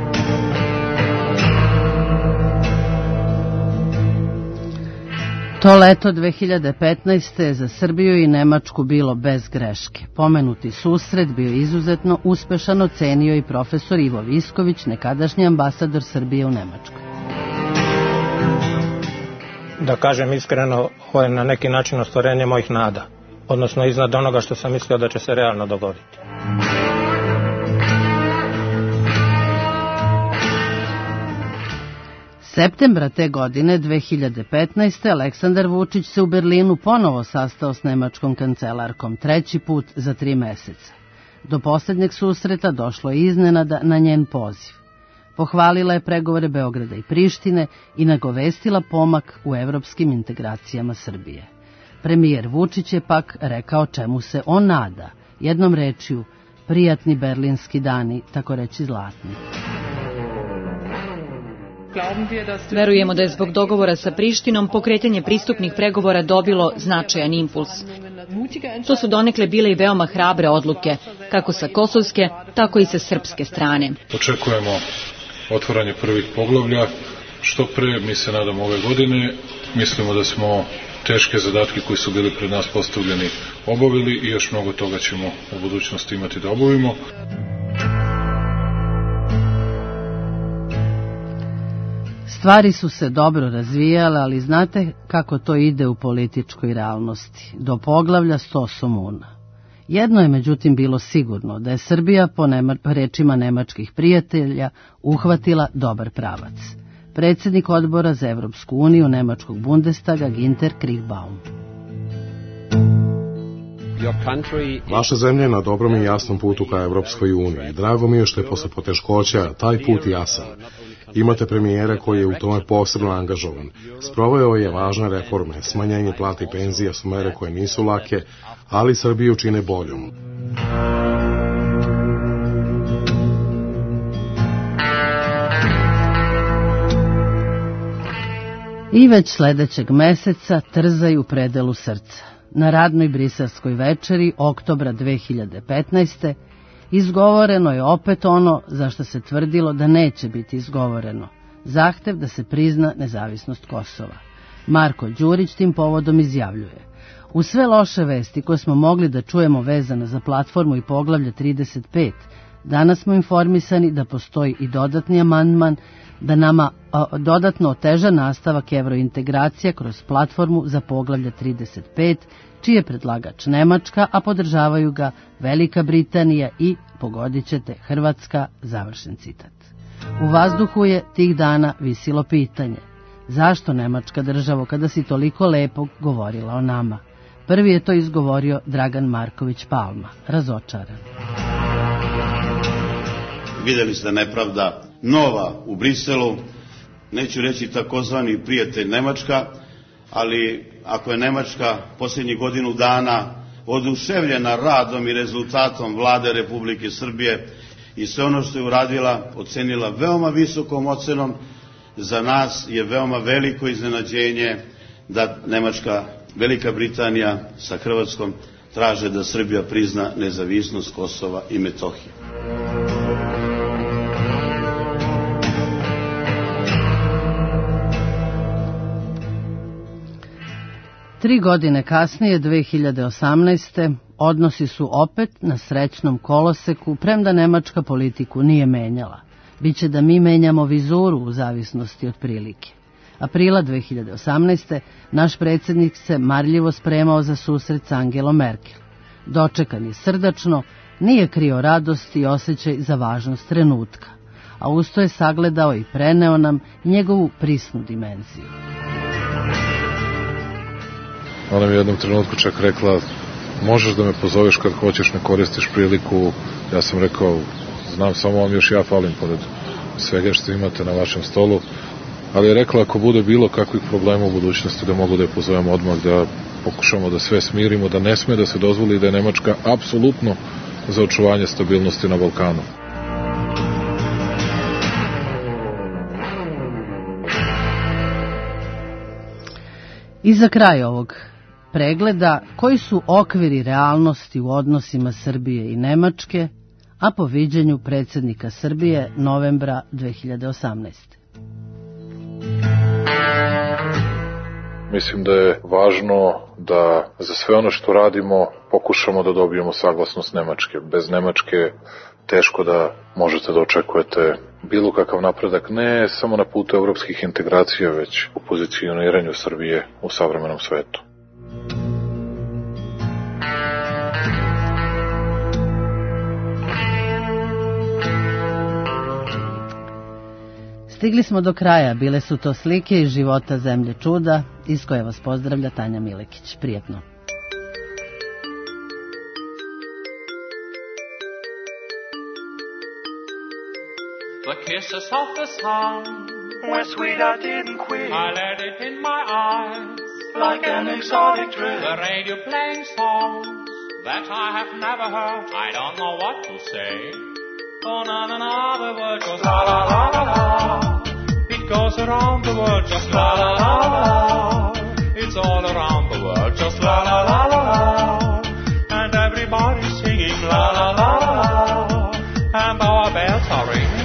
To leto dve hiljade petnaeste je za Srbiju i Nemačku bilo bez greške. Pomenuti susret bio izuzetno uspešan, ocenio i profesor Ivo Visković, nekadašnji ambasador Srbije u Nemačkoj. Da kažem iskreno, ovo je na neki način ostvarenje mojih nada, odnosno iznad onoga što sam mislio da će se realno dogoditi. Septembra te godine, dve hiljade petnaeste. Aleksandar Vučić se u Berlinu ponovo sastao s nemačkom kancelarkom, treći put za tri meseca. Do posljednjeg susreta došlo je iznenada na njen poziv. Pohvalila je pregovore Beograda i Prištine i nagovestila pomak u evropskim integracijama Srbije. Premijer Vučić je pak rekao čemu se on nada, jednom rečju, prijatni berlinski dani, tako reći zlatni. Verujemo da je zbog dogovora sa Prištinom pokretanje pristupnih pregovora dobilo značajan impuls. To su donekle bile i veoma hrabre odluke, kako sa kosovske, tako i sa srpske strane. Očekujemo otvaranje prvih poglavlja što pre, mi se nadamo ove godine. Mislimo da smo teške zadatke koji su bili pred nas postavljeni obavili i još mnogo toga ćemo u budućnosti imati da obavimo. Stvari su se dobro razvijale, ali znate kako to ide u političkoj realnosti. Do poglavlja sto somuna. Jedno je međutim bilo sigurno, da je Srbija po nema, rečima nemačkih prijatelja uhvatila dobar pravac. Predsjednik odbora za Evropsku uniju nemačkog Bundestaga Ginter Kriegbaum. Vaša zemlja je na dobrom i jasnom putu ka Evropskoj uniji. Drago mi je što je posle poteškoća taj put jasan. Imate premijera koji je u tome posebno angažovan. Sproveo je važne reforme, smanjenje plata i penzija su mere koje nisu lake, ali Srbiju čine boljom. I već sledećeg meseca trzaju predelu srca. Na radnoj briselskoj večeri oktobra dve hiljade petnaeste. izgovoreno je opet ono za što se tvrdilo da neće biti izgovoreno. Zahtev da se prizna nezavisnost Kosova. Marko Đurić tim povodom izjavljuje: u sve loše vesti koje smo mogli da čujemo vezane za platformu i poglavlje trideset pet, danas smo informisani da postoji i dodatni amandman da nama a, dodatno oteža nastavak evrointegracija kroz platformu za poglavlje trideset pet, čiji je predlagač Nemačka, a podržavaju ga Velika Britanija i, pogodit ćete, Hrvatska, završen citat. U vazduhu je tih dana visilo pitanje: zašto Nemačka državo kada si toliko lepo govorila o nama? Prvi je to izgovorio Dragan Marković Palma, razočaran. Vidjeli ste nepravda nova u Briselu, neću reći takozvani prijatelj Nemačka, ali ako je Nemačka posljednjih godinu dana oduševljena radom i rezultatom vlade Republike Srbije i sve ono što je uradila ocenila veoma visokom ocenom, za nas je veoma veliko iznenađenje da Nemačka, Velika Britanija sa Hrvatskom traže da Srbija prizna nezavisnost Kosova i Metohije. Tri godine kasnije, dve hiljade osamnaeste. odnosi su opet na srećnom koloseku, premda Nemačka politiku nije menjala. Biće da mi menjamo vizuru u zavisnosti od prilike. Aprila dve hiljade osamnaeste. naš predsjednik se marljivo spremao za susret s Angelom Merkel. Dočekan je srdačno, nije krio radost i osjećaj za važnost trenutka, a usto je sagledao i preneo nam njegovu prisnu dimenziju. Ona mi je u jednom trenutku čak rekla, možeš da me pozoveš kad hoćeš, ne koristiš priliku. Ja sam rekao, znam, samo vam još ja falim pored svega što imate na vašem stolu. Ali je rekla, ako bude bilo kakvih problema u budućnosti, da mogu da je pozovem odmah, da pokušamo da sve smirimo, da ne sme da se dozvoli da je Nemačka apsolutno za očuvanje stabilnosti na Balkanu. I za kraj ovog pregleda, koji su okviri realnosti u odnosima Srbije i Nemačke, a po viđenju predsjednika Srbije novembra dve hiljade osamnaeste. Mislim da je važno da za sve ono što radimo pokušamo da dobijemo saglasnost Nemačke. Bez Nemačke teško da možete da očekujete bilo kakav napredak, ne samo na putu evropskih integracija, već u pozicioniranju Srbije u savremenom svetu. Stigli smo do kraja, bile su to slike iz života zemlje čuda, iz koje vas pozdravlja Tanja Milekić. Prijetno. The kisses of the sun were sweet, I didn't quit. I let it in my eyes like an exotic drip. The radio playing songs that I have never heard. I don't know what to say. Oh na na na, the word goes la la la la la. It goes around the world just la la la la. It's all around the world just la la la la la. And everybody's singing la la la la la. And our bells are ringing.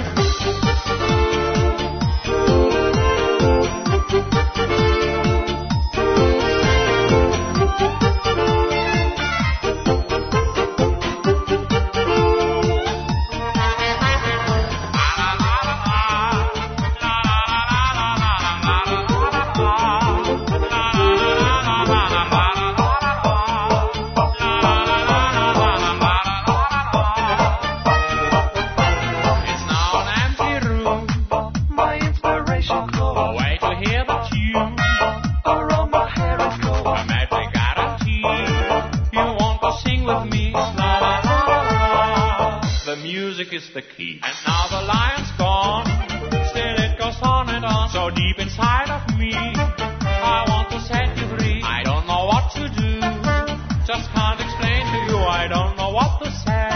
Is the key. And now the lion's gone, still it goes on and on. So deep inside of me, I want to set you free. I don't know what to do, just can't explain to you. I don't know what to say.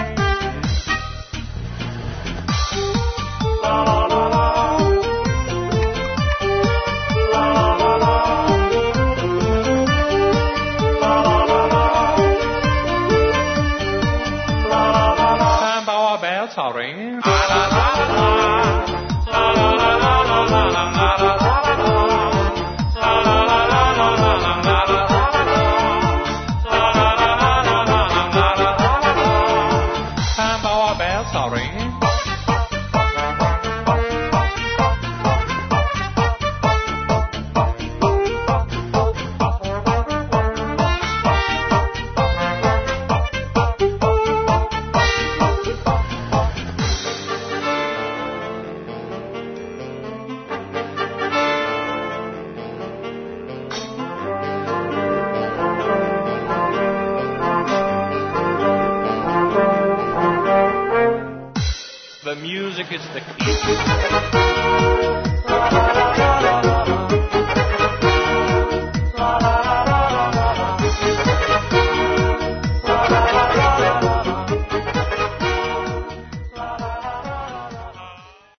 La la la la. La la la la. La la la la. La la la la. And our bells are ringing. La la la la. La la la la la la la la la la. La la la la la la la la la la. La la la la la la la la la. And our bells are ringing. The music is the key.